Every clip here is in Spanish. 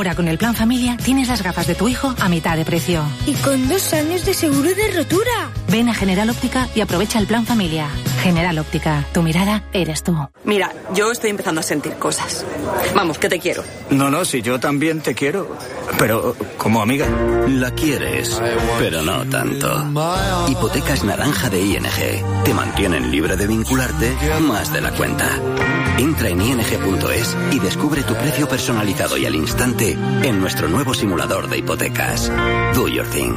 Ahora con el Plan Familia tienes las gafas de tu hijo a mitad de precio. Y con 2 años de seguro de rotura. Ven a General Óptica y aprovecha el Plan Familia. General Óptica, tu mirada eres tú. Mira, yo estoy empezando a sentir cosas. Vamos, que te quiero. No, si yo también te quiero. Pero como amiga. La quieres, pero no tanto. Hipotecas naranja de ING. Te mantienen libre de vincularte más de la cuenta. Entra en ing.es y descubre tu precio personalizado y al instante en nuestro nuevo simulador de hipotecas. Do your thing.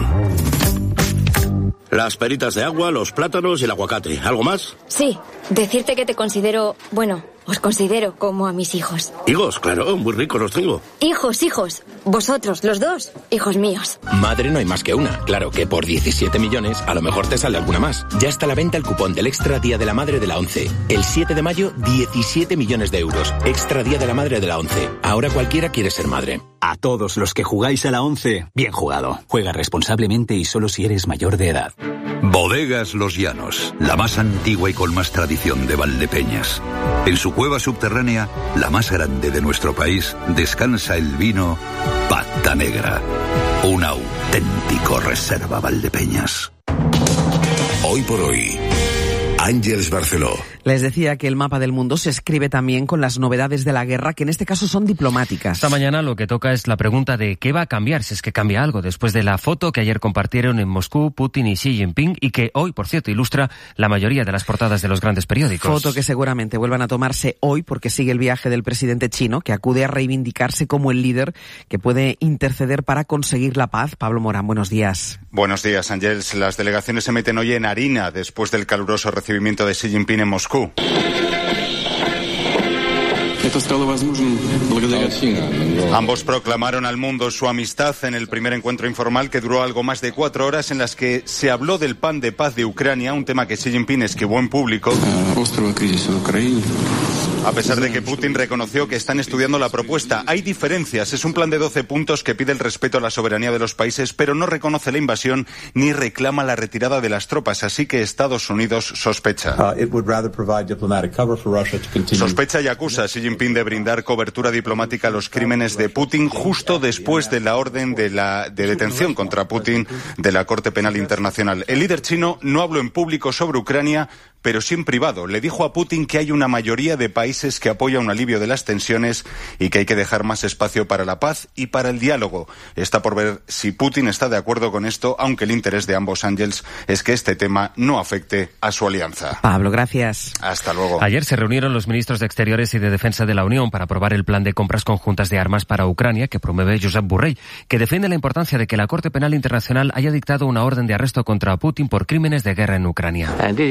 Las peritas de agua, los plátanos y el aguacate. ¿Algo más? Sí, decirte que te considero, os considero como a mis hijos. Higos, claro, muy ricos los tengo. Hijos. Vosotros, los dos, hijos míos. Madre no hay más que una. Claro que por 17 millones a lo mejor te sale alguna más. Ya está a la venta el cupón del Extra Día de la Madre de la ONCE. El 7 de mayo, 17 millones de euros. Extra Día de la Madre de la ONCE. Ahora cualquiera quiere ser madre. A todos los que jugáis a la ONCE, bien jugado. Juega responsablemente y solo si eres mayor de edad. Bodegas Los Llanos, la más antigua y con más tradición de Valdepeñas. En su cueva subterránea, la más grande de nuestro país, descansa el vino Pata Negra. Un auténtico reserva Valdepeñas. Hoy por hoy, Àngels Barceló. Les decía que el mapa del mundo se escribe también con las novedades de la guerra, que en este caso son diplomáticas. Esta mañana lo que toca es la pregunta de qué va a cambiar, si es que cambia algo, después de la foto que ayer compartieron en Moscú Putin y Xi Jinping y que hoy, por cierto, ilustra la mayoría de las portadas de los grandes periódicos. Foto que seguramente vuelvan a tomarse hoy porque sigue el viaje del presidente chino, que acude a reivindicarse como el líder que puede interceder para conseguir la paz. Pablo Morán, buenos días. Buenos días, Ángels. Las delegaciones se meten hoy en harina después del caluroso recibimiento de Xi Jinping en Moscú. Ambos proclamaron al mundo su amistad en el primer encuentro informal que duró algo más de 4 horas, en las que se habló del plan de paz de Ucrania, un tema que Xi Jinping esquivó en público. A pesar de que Putin reconoció que están estudiando la propuesta, hay diferencias. Es un plan de 12 puntos que pide el respeto a la soberanía de los países, pero no reconoce la invasión ni reclama la retirada de las tropas, así que Estados Unidos sospecha. Sospecha y acusa a Xi Jinping de brindar cobertura diplomática a los crímenes de Putin justo después de la orden de detención contra Putin de la Corte Penal Internacional. El líder chino no habló en público sobre Ucrania, pero sí en privado. Le dijo a Putin que hay una mayoría de países que apoya un alivio de las tensiones y que hay que dejar más espacio para la paz y para el diálogo. Está por ver si Putin está de acuerdo con esto, aunque el interés de ambos, Ángels, es que este tema no afecte a su alianza. Pablo, gracias. Hasta luego. Ayer se reunieron los ministros de Exteriores y de Defensa de la Unión para aprobar el plan de compras conjuntas de armas para Ucrania que promueve Josep Borrell, que defiende la importancia de que la Corte Penal Internacional haya dictado una orden de arresto contra Putin por crímenes de guerra en Ucrania.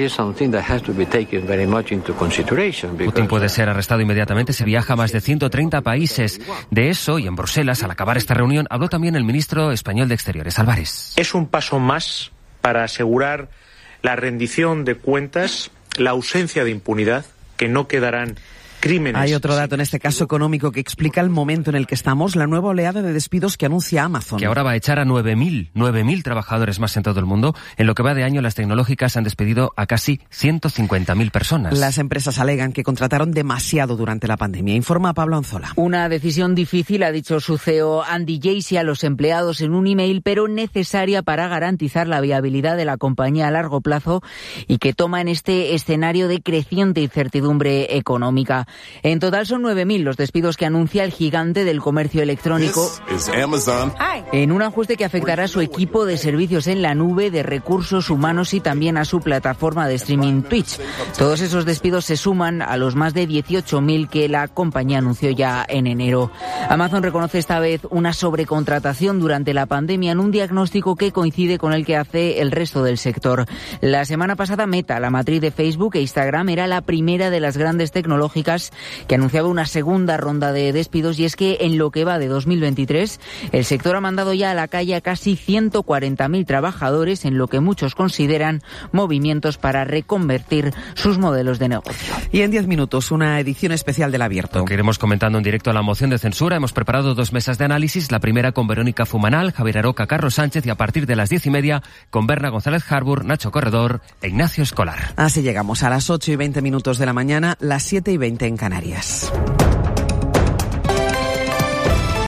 Putin puede ser arrestado inmediatamente si viaja a más de 130 países. De eso, y en Bruselas, al acabar esta reunión, habló también el ministro español de Exteriores, Álvarez. Es un paso más para asegurar la rendición de cuentas, la ausencia de impunidad, que no quedarán crímenes. Hay otro dato, en este caso económico, que explica el momento en el que estamos, la nueva oleada de despidos que anuncia Amazon. Que ahora va a echar a 9.000 trabajadores más en todo el mundo. En lo que va de año, las tecnológicas han despedido a casi 150.000 personas. Las empresas alegan que contrataron demasiado durante la pandemia. Informa Pablo Anzola. Una decisión difícil, ha dicho su CEO Andy Jassy a los empleados en un email, pero necesaria para garantizar la viabilidad de la compañía a largo plazo y que toma en este escenario de creciente incertidumbre económica. En total son 9.000 los despidos que anuncia el gigante del comercio electrónico en un ajuste que afectará a su equipo de servicios en la nube, de recursos humanos y también a su plataforma de streaming Twitch. Todos esos despidos se suman a los más de 18.000 que la compañía anunció ya en enero. Amazon reconoce esta vez una sobrecontratación durante la pandemia en un diagnóstico que coincide con el que hace el resto del sector. La semana pasada Meta, la matriz de Facebook e Instagram, era la primera de las grandes tecnológicas que anunciaba una segunda ronda de despidos, y es que en lo que va de 2023 el sector ha mandado ya a la calle a casi 140.000 trabajadores en lo que muchos consideran movimientos para reconvertir sus modelos de negocio. Y en 10 minutos una edición especial del Abierto. Lo que iremos comentando en directo a la moción de censura. Hemos preparado 2 mesas de análisis, la primera con Verónica Fumanal, Javier Aroca, Carlos Sánchez, y a partir de las 10:30 con Berna González Harbour, Nacho Corredor e Ignacio Escolar. Así llegamos a las 8:20 de la mañana, las 7:20 en Canarias.